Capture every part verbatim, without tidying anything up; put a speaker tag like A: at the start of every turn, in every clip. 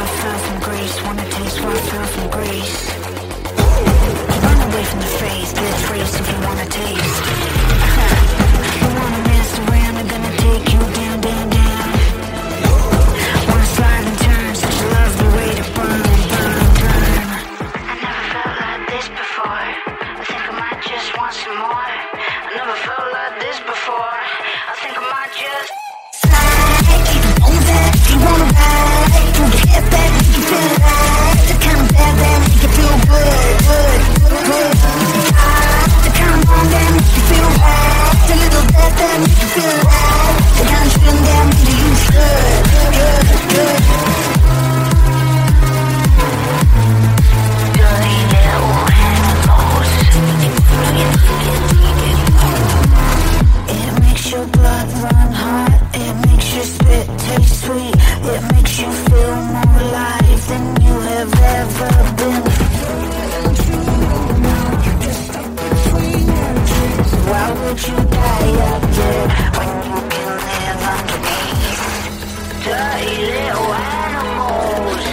A: I fell from grace. Wanna taste what I fell from grace. Run away from the face, get a trace if you wanna taste. You wanna mess around, I'm gonna take you down, down, down. Wanna slide and turn, such a lovely way to burn, burn, burn. I never felt like this before. I think I might just want some more. I never felt like this before. I think I might just slide, keep it on that. You wanna ride, pull your head back, make you feel right. The kind of bad that make you feel good, good, good. The kind of wrong that make you feel right. The little bad that make you feel right. The kind of feeling that make you good, good, good. Dirty little animals. It makes your blood run hot. It makes your spit taste sweet. It makes you feel more alive than you have ever been. Why would you die up there when you can live underneath? Dirty little animals.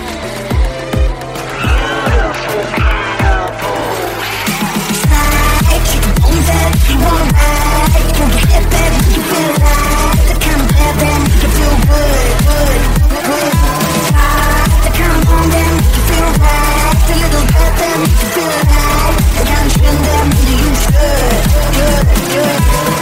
A: Beautiful cannibals. Slide, keep it on that. You wanna ride, pull your head back, make you feel right. The kind of bad that make you feel good, good, good. The kind of wrong that make you feel right. The little bad that make you feel right. The kind of feeling that make you good, good, good.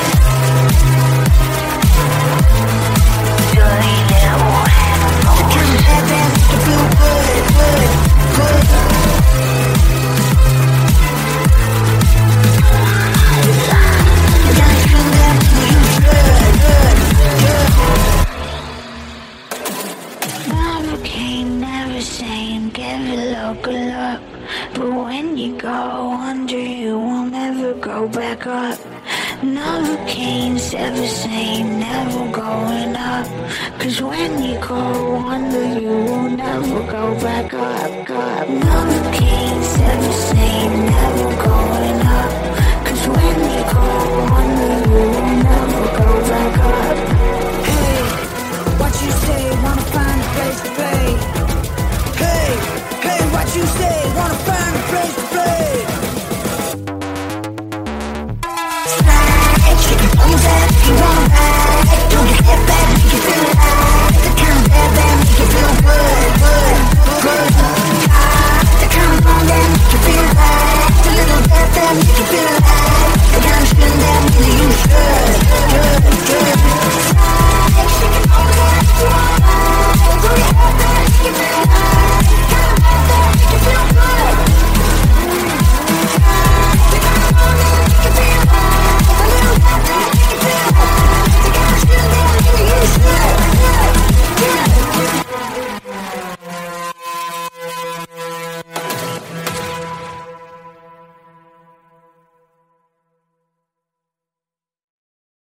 A: Dirty little animals. The kind of bad that make you feel good, good, good. The kind of feeling that make you good, good, good. Never came, never saying, give it look, good luck. But when you go under, you will never go back up. Never came, ever saying, never going up. Cause when you go under, you will never go back up, up. Never came, ever saying, never going up. Cause when you go under, you will never go back up.